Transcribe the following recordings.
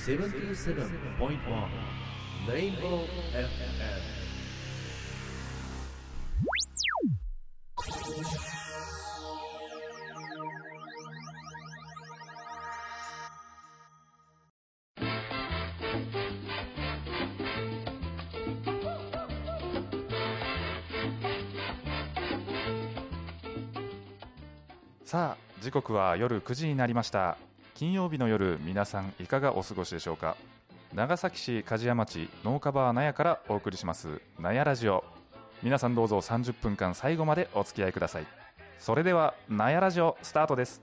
77.1 Rainbow FM。 さあ時刻は夜9時になりました。金曜日の夜、皆さんいかがお過ごしでしょうか。長崎市梶屋町農家バー納屋からお送りします納屋ラジオ。皆さんどうぞ30分間最後までお付き合いください。それでは納屋ラジオスタートです。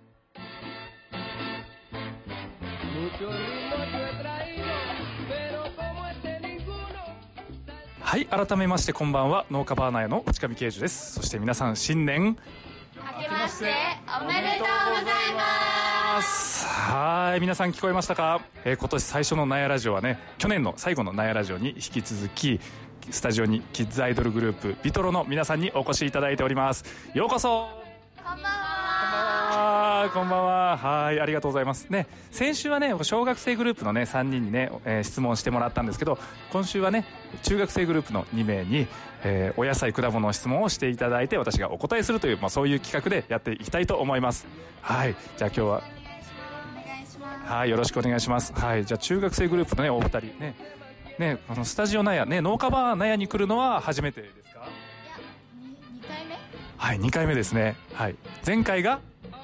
はい、改めましてこんばんは、農家バー納屋の内上啓二です。そして皆さん新年明けましておめでとうございます。 はい、皆さん聞こえましたか。今年最初の納屋ラジオはね、去年の最後の納屋ラジオに引き続きスタジオにキッズアイドルグループビトロの皆さんにお越しいただいております。ようこそ。 こんばんは。 こんばんは。はい、ありがとうございますね。先週はね、小学生グループのね3人にね、質問してもらったんですけど、今週はね中学生グループの2名に、お野菜果物の質問をしていただいて、私がお答えするという、そういう企画でやっていきたいと思います。はい、じゃあ今日はお願いします。 はい、よろしくお願いします。はい、じゃあ中学生グループのねお二人ね、スタジオ納屋ね、農家バー納屋に来るのは初めてですか。 いや、2回目。 はい、2回目ですね。はい、前回が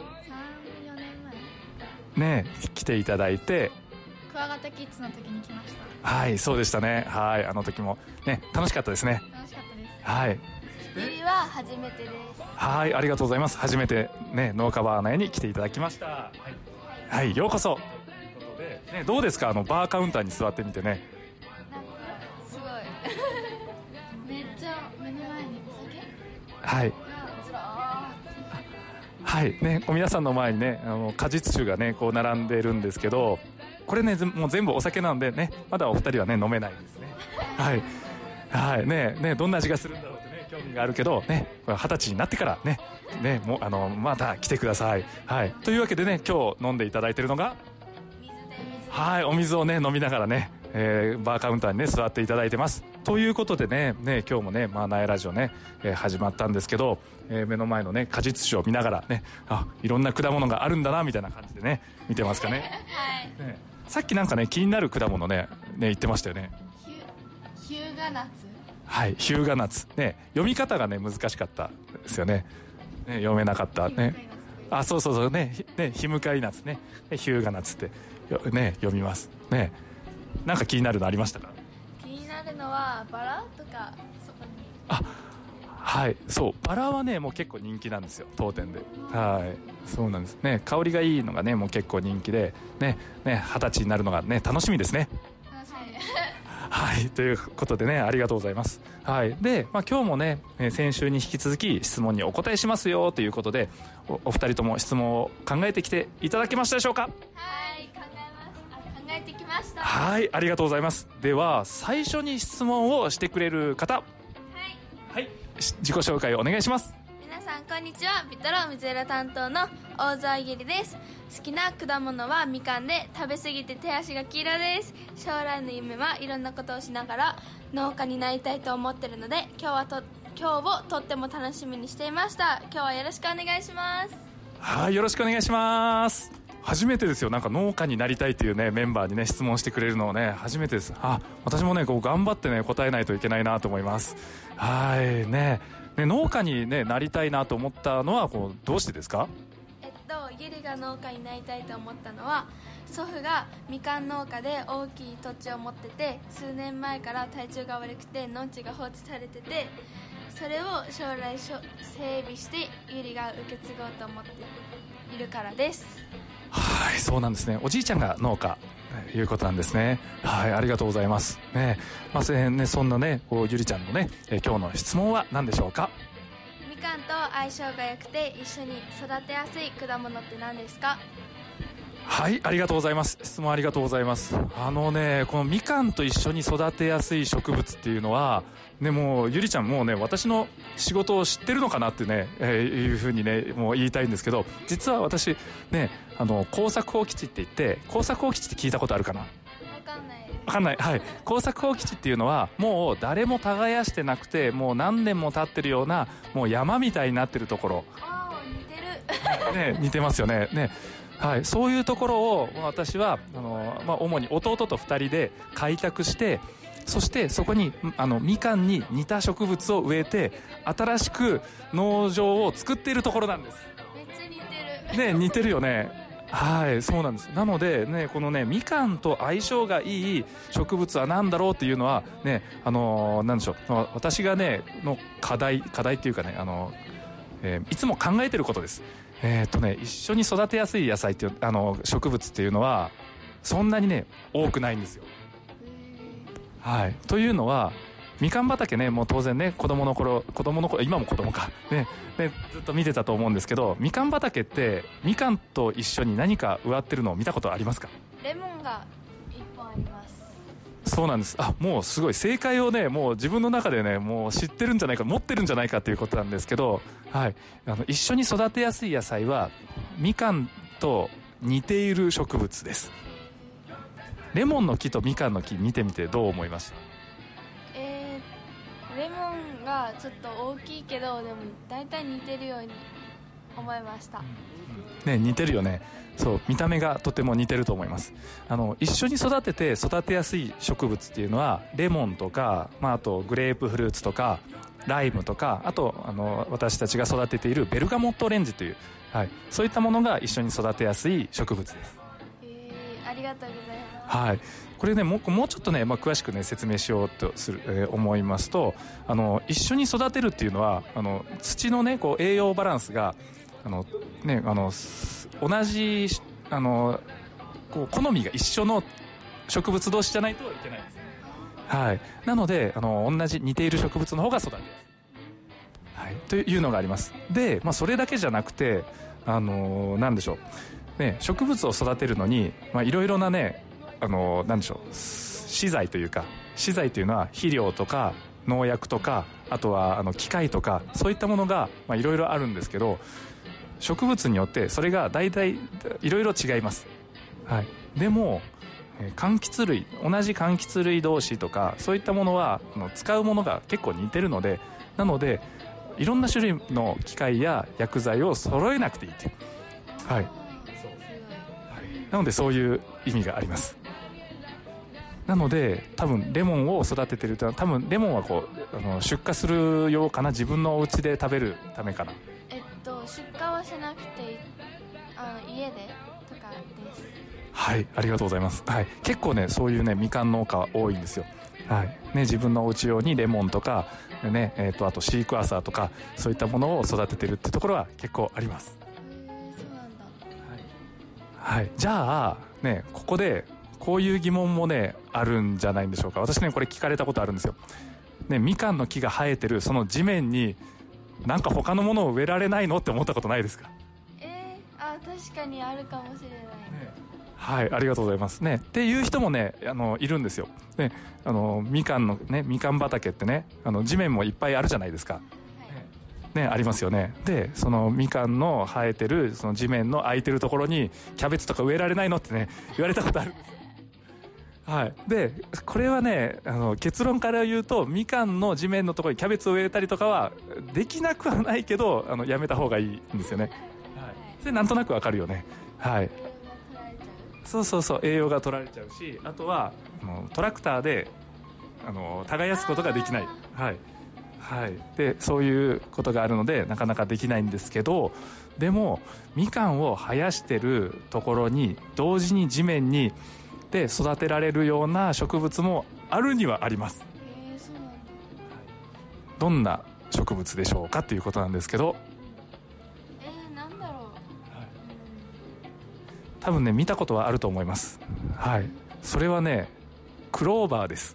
3、4年前ね来ていただいて、 クワガタキッズの時に来ました。 はい、そうでしたね。はい、あの時もね楽しかったですね。 楽しかったです。 はい、 ゆりは初めてです。 はい、ありがとうございます。初めてね農家バー納屋に来ていただきました。はい、はい、ようこそということで、ね、どうですか、バーカウンターに座ってみてね。 なんかすごいめっちゃ目の前にお酒はいがずらーっはいね、皆さんの前にね果実酒がねこう並んでるんですけど、これねもう全部お酒なんでね、まだお二人はね飲めないですね。はいはいね、どんな味がするんだろうってね興味があるけどね、20歳になってからねもうまた来てください。はい、というわけでね、今日飲んでいただいてるのが水ではい、お水をね飲みながらね、バーカウンターにね座っていただいてます。ということでね今日もね納屋ラジオね、始まったんですけど、目の前のね果実酒を見ながらね、いろんな果物があるんだなみたいな感じでね見てますかね。 はい、 ね、さっきなんかね気になる果物ね言ってましたよね。 ヒューガナッツ。 はい、ヒューガナッツね、読み方がね難しかったですよね。読めなかったね。そうね、ヒムカイナッツね、ヒューガナッツってね読みますね。なんか気になるのありましたか。 気になるのはバラとかそこに。 はい、そう、バラはねもう結構人気なんですよ、当店で。はい、そうなんですね。香りがいいのがねもう結構人気でね20歳になるのがね楽しみですね。はい、ということでね、ありがとうございます。はい、で、今日もね先週に引き続き質問にお答えしますよということで、お二人とも質問を考えてきていただけましたでしょうか。 はい、考えてきました。 はい、ありがとうございます。では最初に質問をしてくれる方、はい、自己紹介をお願いします。 皆さんこんにちは。ビトロ水色担当の大沢ゆりです。好きな果物はみかんで、食べ過ぎて手足が黄色です。将来の夢はいろんなことをしながら農家になりたいと思ってるので、今日をとっても楽しみにしていました。今日はよろしくお願いします。 はい、よろしくお願いします。初めてですよ、なんか農家になりたいっていうねメンバーにね質問してくれるのをね初めてです。私もねこう頑張ってね答えないといけないなと思います。はいね、農家に、ね、なりたいなと思ったのはどうしてですか。 ゆりが農家になりたいと思ったのは、祖父がみかん農家で大きい土地を持ってて、数年前から体調が悪くて農地が放置されてて、それを将来整備してゆりが受け継ごうと思っているからです。 はい、そうなんですね。おじいちゃんが農家ということなんですね。はい、ありがとうございますね。そんなねゆりちゃんのね今日の質問は何でしょうか。 みかんと相性が良くて一緒に育てやすい果物って何ですか。 はい、ありがとうございます。質問ありがとうございます。このみかんと一緒に育てやすい植物っていうのはね、もうゆりちゃんもうね私の仕事を知ってるのかなってね、いうふうにねもう言いたいんですけど、実は私ね耕作放棄地って言って、耕作放棄地って聞いたことあるかな。 かんない。 わかんない。はい。耕作放棄地っていうのはもう誰も耕してなくて、もう何年も経ってるようなもう山みたいになってるところ。 ああ、似てる。 ね、似てますよね。ね。はい、そういうところを私は主に弟と2人で開拓して、そしてそこにみかんに似た植物を植えて新しく農場を作っているところなんです。 めっちゃ似てる。 ね、似てるよね。はい、そうなんです。なのでね、このねみかんと相性がいい植物は何だろうっていうのはね、なんでしょう、私がねの課題っていうかね、いつも考えてることです。一緒に育てやすい野菜っていう植物っていうのはそんなにね多くないんですよ。はい、というのはみかん畑ね、もう当然ね子供の頃今も子供かねずっと見てたと思うんですけど、みかん畑ってみかんと一緒に何か植わってるのを見たことありますか？ レモンが1本あります。 そうなんです。もうすごい正解をねもう自分の中でねもう知ってるんじゃないか、持ってるんじゃないかっていうことなんですけど、はい、一緒に育てやすい野菜はみかんと似ている植物です。レモンの木とみかんの木見てみてどう思いました？ レモンがちょっと大きいけどでも大体似てるように思いました。 ね、似てるよね。そう、見た目がとても似てると思います。一緒に育てやすい植物っていうのはレモンとか、あとグレープフルーツとかライムとか、あと私たちが育てているベルガモットオレンジという、はい、そういったものが一緒に育てやすい植物です。 ありがとうございます。 はい、これねもうちょっとね、詳しくね説明しようと思いますと、一緒に育てるっていうのは土のねこう栄養バランスが同じこう好みが一緒の植物同士じゃないといけないんです。はい、なので同じ似ている植物の方が育てやすい、はい、というのがあります。で、それだけじゃなくてなんでしょうね、植物を育てるのにいろいろなねなんでしょう、資材というのは肥料とか農薬とか、あとは機械とかそういったものがいろいろあるんですけど、植物によってそれが大体いろいろ違います。はい、でも同じ柑橘類同士とかそういったものは使うものが結構似てるので、なのでいろんな種類の機械や薬剤を揃えなくていいっていう、はい、なのでそういう意味があります。なので多分レモンを育ててると、多分レモンはこう出荷するようかな、自分のお家で食べるためかな。 出荷はしなくて家でとかです。 はい、ありがとうございます。はい、結構ねそういうねみかん農家多いんですよ。はいね、自分のお家用にレモンとかね、あとシークワーサーとかそういったものを育ててるってところは結構あります。 そうなんだ。 はい、じゃあねここでこういう疑問もねあるんじゃないんでしょうか。私ねこれ聞かれたことあるんですよ。ね、みかんの木が生えてるその地面になんか他のものを植えられないのって思ったことないですか？ 確かにあるかもしれない、ね、 はい、ありがとうございますね。っていう人もねいるんですよ。ね、みかん畑ってね地面もいっぱいあるじゃないですか。ね、ありますよね。でそのみかんの生えてるその地面の空いてるところにキャベツとか植えられないのってね言われたことあるんですよ。はい、でこれはね結論から言うとみかんの地面のところにキャベツを植えたりとかはできなくはないけどやめた方がいいんですよね。はい、それなんとなくわかるよね。はい、そう栄養が取られちゃうし、あとはトラクターで耕すことができない。はいはい、でそういうことがあるのでなかなかできないんですけど、でもみかんを生やしてるところに同時に地面にで育てられるような植物もあるにはあります。 そうなんだ。 どんな植物でしょうかということなんですけど、 なんだろう、 多分ね見たことはあると思います。はい、それはねクローバーです。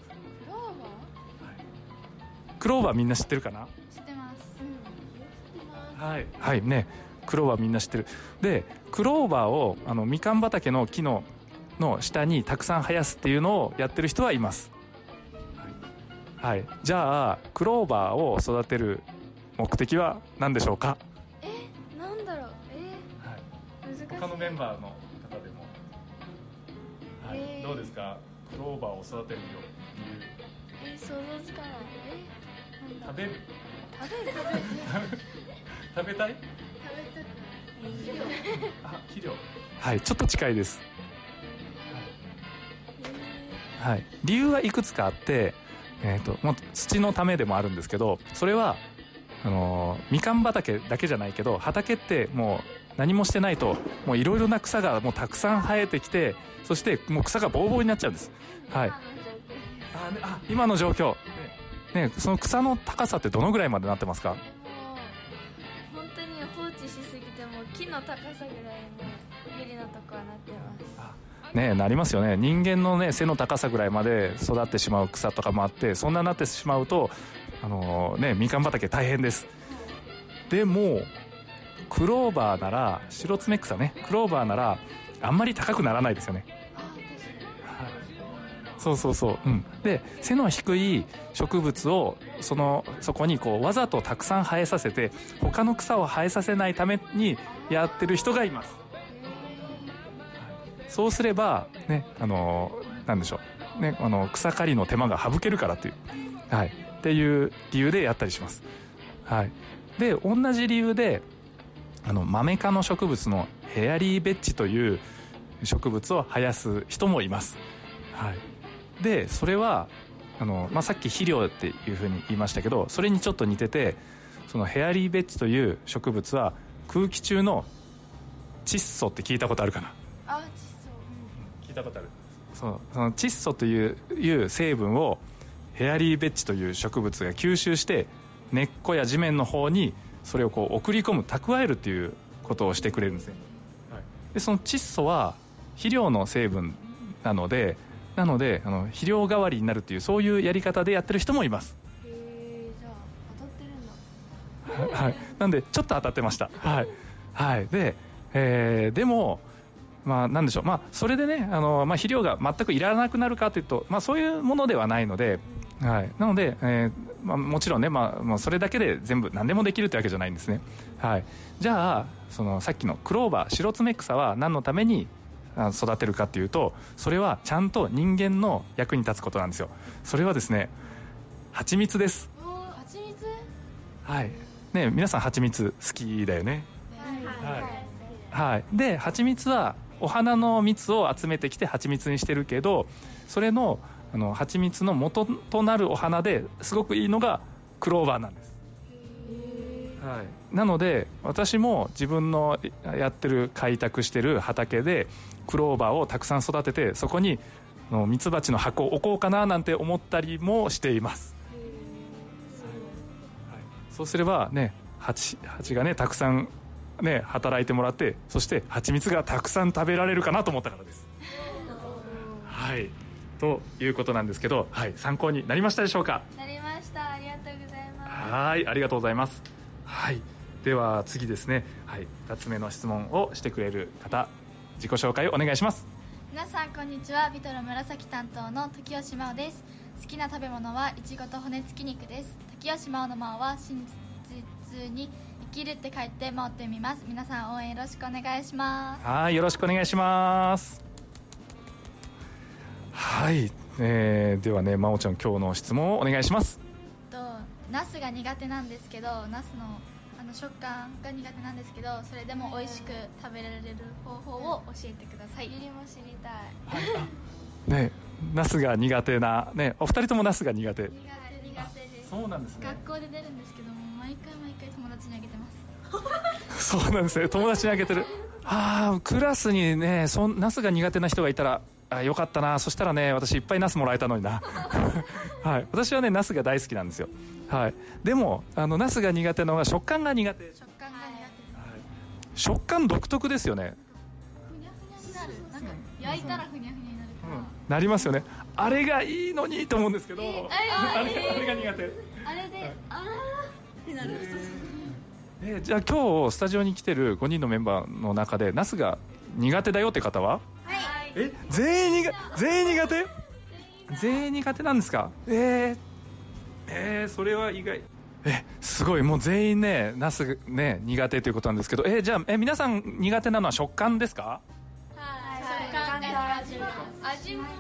クローバーみんな知ってるかな？ 知ってます、 はいはいね、クローバーみんな知ってる。でクローバーをみかん畑の木の下にたくさん生やすっていうのをやってる人はいます。はい、じゃあクローバーを育てる目的は何でしょうか？ なんだろう、難しい。 他のメンバーの方でも、どうですか？ クローバーを育てる理由。 想像つかない。 食べる食べたい。 肥料。はい、ちょっと近いです。はい、理由はいくつかあって、もう土のためでもあるんですけど、それはみかん畑だけじゃないけど、畑ってもう何もしてないともういろいろな草がもうたくさん生えてきて、そしてもう草がボーボーになっちゃうんです。はい。今の状況、ね、その草の高さってどのぐらいまでなってますか？ 本当に放置しすぎても木の高さぐらいのギリのとこはなってます。 ね、なりますよね。人間のね背の高さぐらいまで育ってしまう草とかもあって、そんなになってしまうとみかん畑大変です。でもクローバーなら、白爪草ね、クローバーならあんまり高くならないですよね。そうそうそう、で背の低い植物をそこにこうわざとたくさん生えさせて、他の草を生えさせないためにやってる人がいます。そうすればね、なんでしょうね、草刈りの手間が省けるからっていう、はい、っていう理由でやったりします。はい。で同じ理由でマメ科の植物のヘアリーベッジという植物を生やす人もいます。はい。でそれはさっき肥料っていうふうに言いましたけど、それにちょっと似てて、そのヘアリーベッジという植物は空気中の窒素って聞いたことあるかな？ 窒素、 聞いたことある。その窒素という成分をヘアリーベッジという植物が吸収して、根っこや地面の方にそれをこう送り込む、蓄えるっていうことをしてくれるんですね。はい。でその窒素は肥料の成分なので肥料代わりになるっていう、そういうやり方でやってる人もいます。 じゃあ当たってるんだ。 はい。なんでちょっと当たってました。はい、はい。で、でもなんでしょう、それでね肥料が全くいらなくなるかというと、そういうものではないので、はい。なので、もちろんね、それだけで全部何でもできるってわけじゃないんですね。はい。じゃあさっきのクローバー、白爪草は何のために育てるかっていうと、それはちゃんと人間の役に立つことなんですよ。それはですね、蜂蜜です。 蜂蜜？ はいね、皆さん蜂蜜好きだよね。はい。で蜂蜜はお花の蜜を集めてきて蜂蜜にしてるけど、それの蜂蜜の元となるお花ですごくいいのがクローバーなんです。はい。なので私も自分のやってる開拓してる畑でクローバーをたくさん育てて、そこにミツバチの箱を置こうかななんて思ったりもしています。はい。そうすればね、蜂がねたくさんね働いてもらって、そして蜂蜜がたくさん食べられるかなと思ったからです。はい。ということなんですけど、はい、参考になりましたでしょうか？ なりました。ありがとうございます。 はい、ありがとうございます。はい。では次ですね、はい、2つ目の質問をしてくれる方、自己紹介をお願いします。 皆さんこんにちは。ビトロ紫担当の時吉真央です。好きな食べ物はいちごと骨付き肉です。時吉真央の真央は真実に生きるって書いて真央って読みます。皆さん応援よろしくお願いします。 はい、よろしくお願いします。はい、ではね、真央ちゃん今日の質問をお願いします。 ナスが苦手なんですけど、ナスの食感が苦手なんですけど、それでも美味しく食べられる方法を教えてください。 ゆりも知りたい。 はい、ね、ナスが苦手なね、お二人ともナスが苦手。 苦手です。 そうなんですね。 学校で出るんですけども、毎回友達にあげてます。 そうなんですね、友達にあげてる。クラスにねナスが苦手な人がいたらよかったな。そしたらね、私いっぱいナスもらえたのにな。はい、私はねナスが大好きなんですよ。はい。でもナスが苦手なのが食感が苦手。 食感が苦手、はい、 食感独特ですよね。 ふにゃふにゃになる。なんか焼いたらふにゃふにゃになるから、 なりますよね。あれがいいのにと思うんですけど、あれが苦手。 あれで、ってなる。 じゃあ今日スタジオに来てる5人のメンバーの中でナスが苦手だよって方は？全員苦手？全員苦手なんですか？それは意外。すごい、もう全員ねナスね苦手ということなんですけど、じゃあ皆さん苦手なのは食感ですか？ はい、食感が味も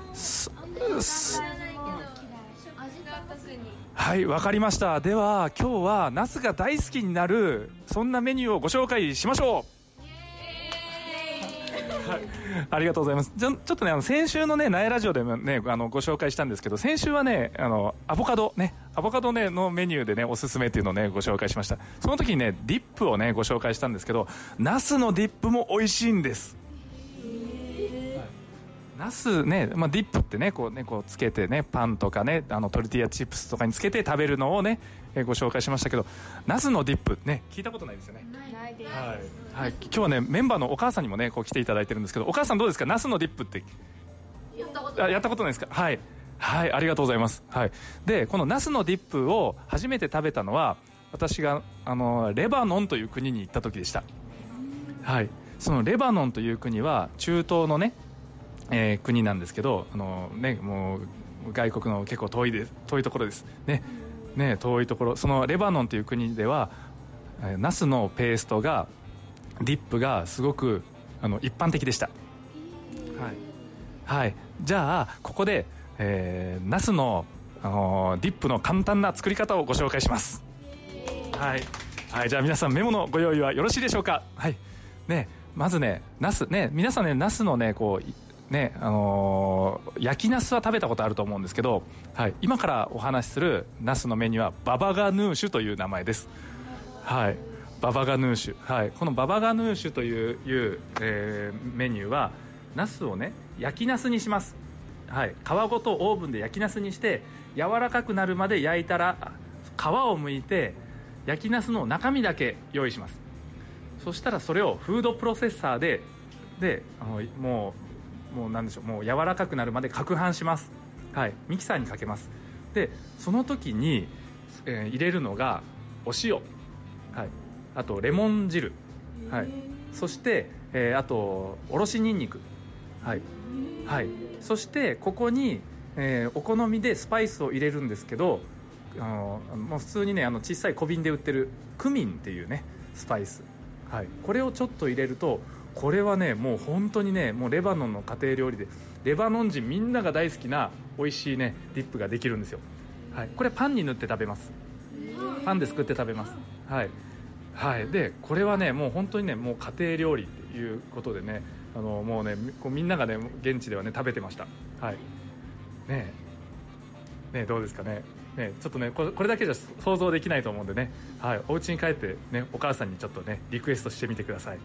はい、わかりました。では今日はナスが大好きになるそんなメニューをご紹介しましょう。はい、ありがとうございます。ちょっとね先週のね苗ラジオでもねご紹介したんですけど、先週はねアボカドねのメニューでねおすすめっていうのをねご紹介しました。その時にねディップをねご紹介したんですけど、ナスのディップも美味しいんです。ナスね、ディップってねこうつけてねパンとかねトルティーヤチップスとかにつけて食べるのをねご紹介しましたけど、ナスのディップね聞いたことないですよね。 ないです。 はい、今日はねメンバーのお母さんにもねこう来ていただいてるんですけど、お母さんどうですか、ナスのディップってやったことないですか。はい、ありがとうございます。はい、でこのナスのディップを初めて食べたのは私がレバノンという国に行った時でした。はい、そのレバノンという国は中東のね国なんですけど、もう外国の結構遠いところですね。遠いところ、そのレバノンという国ではナスのペーストがディップがすごく一般的でした。はい、じゃあここで、ナスのディップの簡単な作り方をご紹介します。はい、じゃあ皆さんメモのご用意はよろしいでしょうか。はいね、まずねナスね、皆さんねナスのね焼きナスは食べたことあると思うんですけど、はい、今からお話しするナスのメニューはババガヌーシュという名前です。はい、ババガヌーシュ、はい、このババガヌーシュという、メニューはナスをね焼きナスにします。はい、皮ごとオーブンで焼きナスにして柔らかくなるまで焼いたら皮を剥いて焼きナスの中身だけ用意します。そしたらそれをフードプロセッサーでもう何でしょう、もう柔らかくなるまで攪拌します。はい、ミキサーにかけます。でその時に、入れるのがお塩、はい、あとレモン汁、はい、そして、あとおろしにんにく、はい、そしてここに、お好みでスパイスを入れるんですけど、もう普通にね小さい小瓶で売ってるクミンっていうねスパイス、はい、これをちょっと入れると、これはねもう本当にねもうレバノンの家庭料理でレバノン人みんなが大好きな美味しいねディップができるんですよ。はい、これパンに塗って食べます。パンで作って食べます。はい、でこれはねもう本当にねもう家庭料理っていうことでねもうねこうみんながね現地ではね食べてました。はいねどうですかね。ちょっとねこれだけじゃ想像できないと思うんでね、はい、お家に帰ってねお母さんにちょっとねリクエストしてみてください。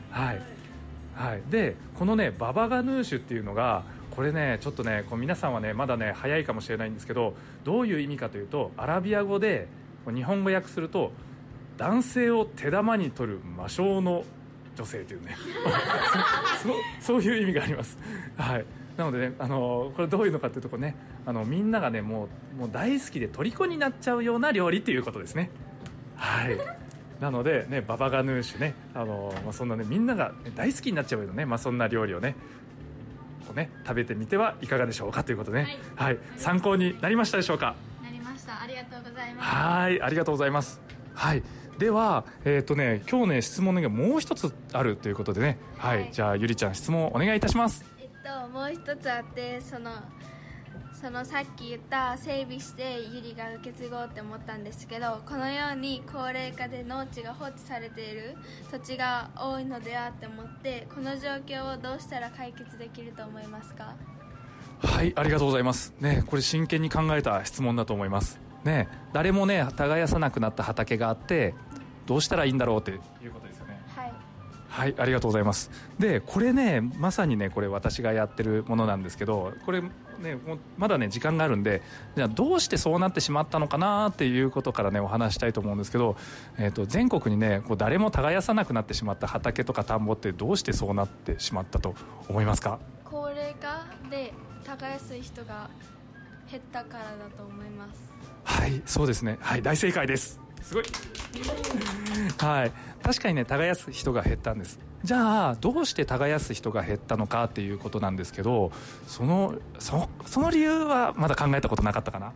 でこのねババガヌーシュっていうのがこれねちょっとね皆さんはねまだね早いかもしれないんですけど、どういう意味かというとアラビア語で日本語訳すると男性を手玉に取る魔性の女性というねそういう意味があります。はい、なのでねこれどういうのかというとねみんながねもう大好きで虜になっちゃうような料理っていうことですね。はいなのでねババガヌーシュねそんなねみんなが大好きになっちゃうようなね、そんな料理をね食べてみてはいかがでしょうかということでね、はい、参考になりましたでしょうか。 なりました。ありがとうございます。 はい、ありがとうございます。はい、では今日ね質問がもう一つあるということでね、はい、じゃあゆりちゃん質問お願いいたします。 もう一つあって、そのさっき言った整備してゆりが受け継ごうって思ったんですけど、このように高齢化で農地が放置されている土地が多いのではって思って、この状況をどうしたら解決できると思いますか。 はい、ありがとうございますね。これ真剣に考えた質問だと思いますね。誰もね耕さなくなった畑があってどうしたらいいんだろうっていうことですよね。はい、ありがとうございます。でこれねまさにねこれ私がやってるものなんですけど、これねまだね時間があるんで、じゃあどうしてそうなってしまったのかなっていうことからねお話したいと思うんですけど、全国にね誰も耕さなくなってしまった畑とか田んぼってどうしてそうなってしまったと思いますか。 高齢化で耕す人が減ったからだと思います。 はい、そうですね。はい、大正解です。すごいはい、確かにね耕す人が減ったんです。じゃあどうして耕す人が減ったのかっていうことなんですけど、その理由はまだ考えたことなかったかな。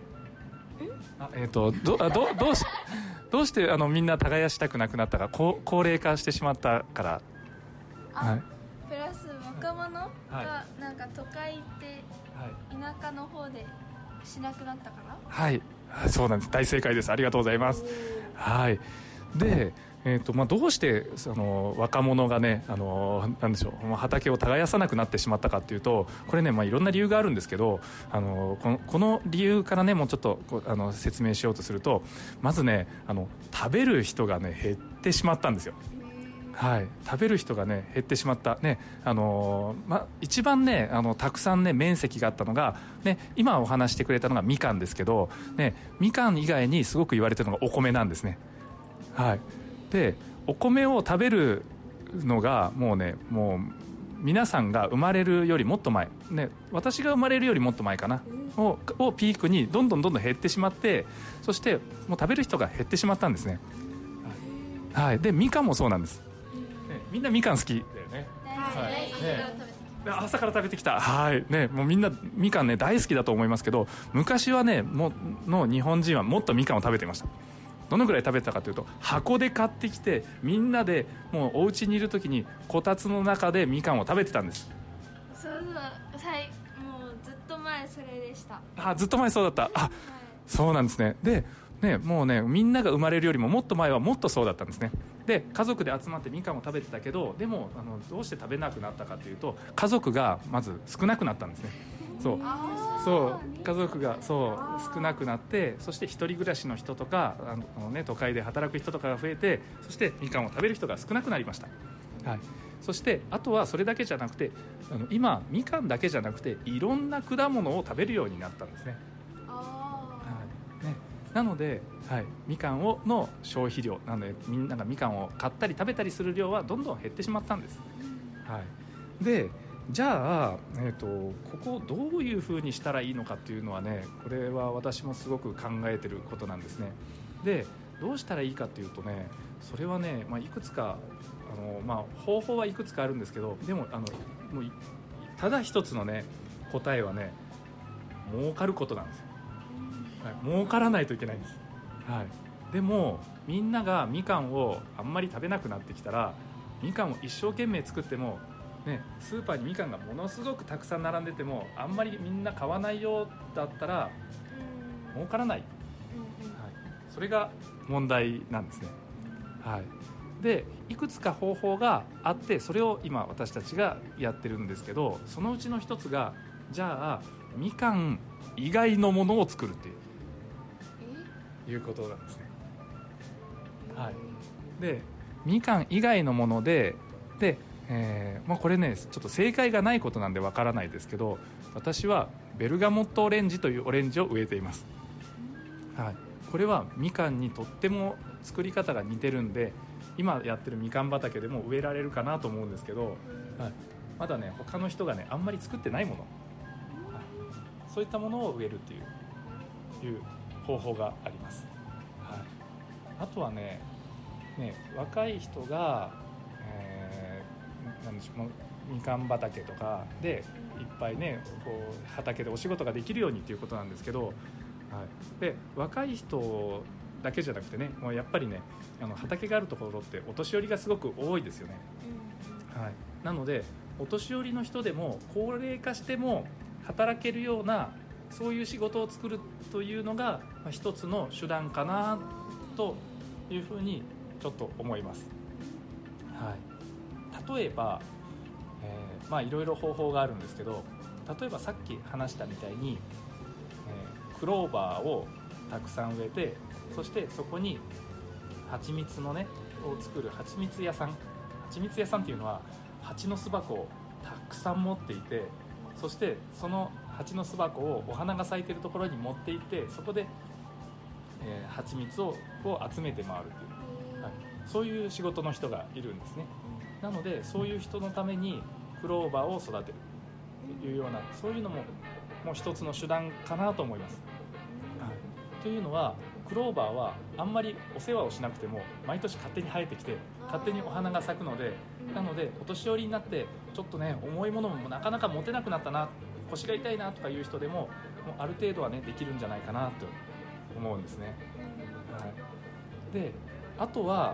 どうしてみんな耕したくなくなったか、高齢化してしまったから。 プラス若者がな都会って田舎の方でしなくなったから？ はい、そうなんです。大正解です。ありがとうございます。はい。で、どうしてその若者がね、なんでしょう、畑を耕さなくなってしまったかっていうと、これね、いろんな理由があるんですけど、この理由からね、もうちょっと説明しようとすると、まずね、食べる人がね減ってしまったんですよ。はい、食べる人がね減ってしまったね。一番ねたくさんね面積があったのがね、今お話してくれたのがみかんですけどね、みかん以外にすごく言われてるのがお米なんですね。はい。でお米を食べるのがもう皆さんが生まれるよりもっと前ね、私が生まれるよりもっと前かなをピークにどんどん減ってしまって、そしてもう食べる人が減ってしまったんですね。はい。でみかんもそうなんです。みんなみかん好きだよね。はい、ね、朝から食べてきた。はいね、もうみんなみかんね大好きだと思いますけど、昔はねの日本人はもっとみかんを食べてました。どのくらい食べたかというと、箱で買ってきてみんなでもうお家にいる時にこたつの中でみかんを食べてたんです。 そうもうずっと前それでした。 ずっと前そうだった。はい、そうなんですね。でね、もうねみんなが生まれるよりももっと前はもっとそうだったんですね。で家族で集まってみかんを食べてたけど、でもどうして食べなくなったかというと、家族がまず少なくなったんですね。そう家族が少なくなって、そして一人暮らしの人とか都会で働く人とかが増えて、そしてみかんを食べる人が少なくなりました。はい。そしてあとはそれだけじゃなくて、今みかんだけじゃなくていろんな果物を食べるようになったんですね。はいね、なので、はい、みかんの消費量なので、みんながみかんを買ったり食べたりする量はどんどん減ってしまったんです。はい。でじゃあ、ここをどういうふうにしたらいいのかっていうのはね、これは私もすごく考えてることなんですね。でどうしたらいいかっていうとね、それはね、いくつか方法はいくつかあるんですけど、でももうただ一つのね答えはね、儲かることなんですよ。はい、儲からないといけないんです。はい。でもみんながみかんをあんまり食べなくなってきたら、みかんを一生懸命作ってもね、スーパーにみかんがものすごくたくさん並んでてもあんまりみんな買わないようだったら儲からない。はい、それが問題なんですね。はい。でいくつか方法があって、それを今私たちがやってるんですけど、そのうちの一つが、じゃあみかん以外のものを作るっていうことなんですね。はい。でみかん以外のものでこれねちょっと正解がないことなんでわからないですけど、私はベルガモットオレンジというオレンジを植えています。はい。これはみかんにとっても作り方が似てるんで、今やってるみかん畑でも植えられるかなと思うんですけど、はい、まだね他の人がねあんまり作ってないもの、はい、そういったものを植えるっていう方法があります。はい。あとはね若い人がなんでしょう、みかん畑とかでいっぱいねこう畑でお仕事ができるようにということなんですけど、はい、で若い人だけじゃなくてね、もうやっぱりね畑があるところってお年寄りがすごく多いですよね。はい。なのでお年寄りの人でも高齢化しても働けるようなそういう仕事を作るというのが一つの手段かなというふうにちょっと思います。はい。例えば、いろいろ方法があるんですけど、例えばさっき話したみたいに、クローバーをたくさん植えて、そしてそこに蜂蜜のねを作る蜂蜜屋さんっていうのは蜂の巣箱をたくさん持っていて、そしてその蜂の巣箱をお花が咲いているところに持っていって、そこで、蜂蜜を集めて回るという、はい、そういう仕事の人がいるんですね。なのでそういう人のためにクローバーを育てるというような、そういうのももう一つの手段かなと思います。はい、というのはクローバーはあんまりお世話をしなくても毎年勝手に生えてきて勝手にお花が咲くので、なのでお年寄りになってちょっとね重いものもなかなか持てなくなったな、腰が痛いなとかいう人でも、もうある程度はねできるんじゃないかなと思うんですね。はい、であとは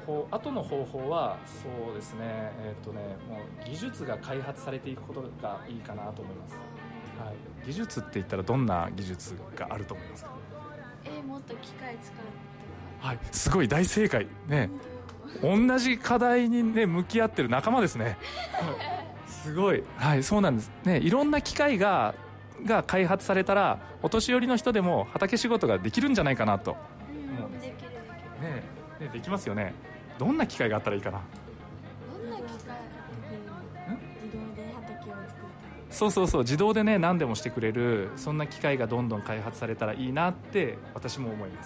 後の方法はそうですね、もう技術が開発されていくことがいいかなと思います。はい、技術って言ったらどんな技術があると思いますか？ もっと機械使うとはい、すごい大正解ね。同じ課題にね向き合ってる仲間ですね。すごい、はい、そうなんですね。いろんな機械が開発されたらお年寄りの人でも畑仕事ができるんじゃないかなと思うんです。 できるね、できますよね。どんな機械があったらいいかな。 どんな機械自動で畑を作る。 そう自動でね何でもしてくれる、そんな機械がどんどん開発されたらいいなって私も思います。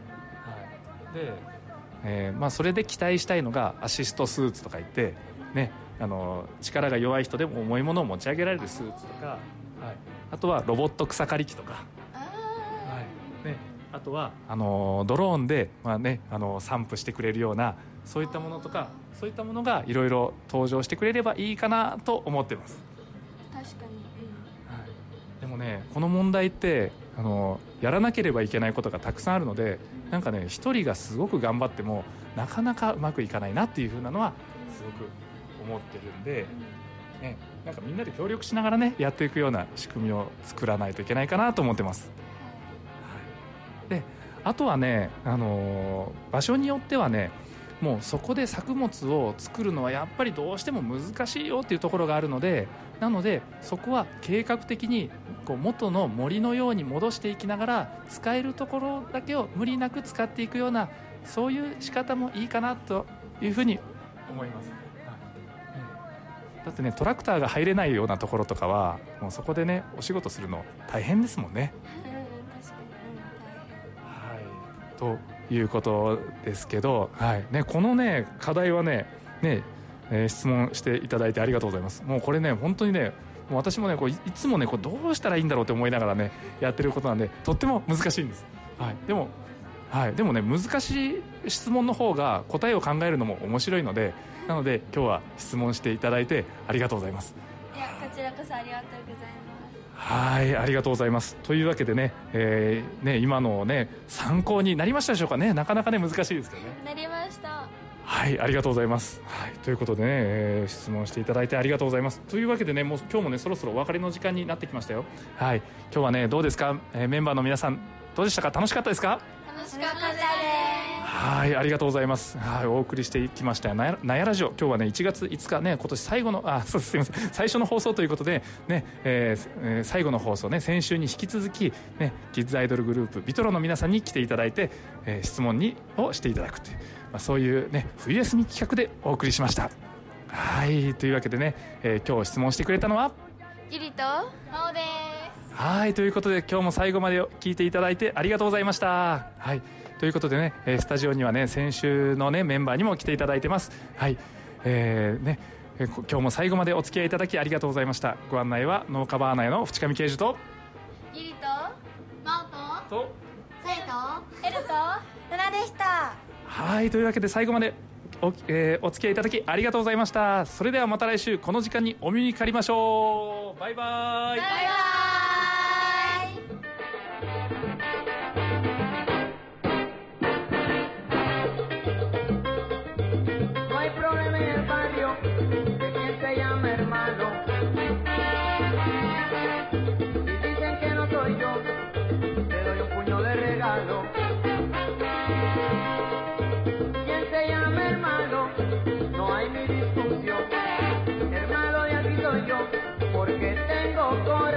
はい、で、それで期待したいのがアシストスーツとか言ってね、力が弱い人でも重いものを持ち上げられるスーツとか、はい、あとはロボット草刈り機とか、はいね、あとはドローンで、散布してくれるようなそういったものとか、そういったものがいろいろ登場してくれればいいかなと思ってます。 確かに、 はい、でもねこの問題ってやらなければいけないことがたくさんあるので、なんかね一人がすごく頑張ってもなかなかうまくいかないなっていう風なのはすごく思ってるんで、ね、なんかみんなで協力しながらねやっていくような仕組みを作らないといけないかなと思ってます。はい、であとはね、場所によってはねもうそこで作物を作るのはやっぱりどうしても難しいよっていうところがあるので、なのでそこは計画的にこう元の森のように戻していきながら使えるところだけを無理なく使っていくような、そういう仕方もいいかなというふうに思います。だってねトラクターが入れないようなところとかはもうそこでねお仕事するの大変ですもんね。 確かに、 はい、ということですけど、はいね、このね課題はね質問していただいてありがとうございます。もうこれね本当にねもう私もねいつもねどうしたらいいんだろうって思いながらねやってることなんでとっても難しいんです。はい、でもね難しい質問の方が答えを考えるのも面白いので、なので今日は質問していただいてありがとうございます。 いやこちらこそありがとうございます。 はい、ありがとうございます。というわけでね、今のね参考になりましたでしょうかね。なかなかね難しいですけどね。 なりました。 はい、ありがとうございます。はい、ということでね、質問していただいてありがとうございます。というわけでね、もう今日もねそろそろお別れの時間になってきましたよ。はい、今日はねどうですか、メンバーの皆さんどうでしたか？楽しかったですか？ 楽しかったです。 はい、ありがとうございます。はい、お送りしてきましたよなやラジオ。今日はね1月5日ね今年最後のそうです、すみません、最初の放送ということでね、最後の放送ね先週に引き続きねキッズアイドルグループビトロの皆さんに来ていただいて、質問をしていただくという、そういうね冬休み企画でお送りしました。はい、というわけでね、今日質問してくれたのはゆりとまおです。 はい、ということで今日も最後まで聞いていただいてありがとうございました。はい、ということでね、スタジオにはね先週のねメンバーにも来ていただいてます。はい、今日も最後までお付き合いいただきありがとうございました。ご案内は農家バーナーの淵上啓二とゆりとまおとせいとエルとルナでした。 はい、というわけで最後までお付き合いいただきありがとうございました。それではまた来週この時間にお耳にかかりましょう。バイバイ。 バイバイ。 No hay problema en el barrio de quien se llama hermano. Si dicen que no soy yo, te doy un puño de regalo. Quien se llama hermano, no hay ni discusión. Hermano de aquí soy yo, porque tengo corazón.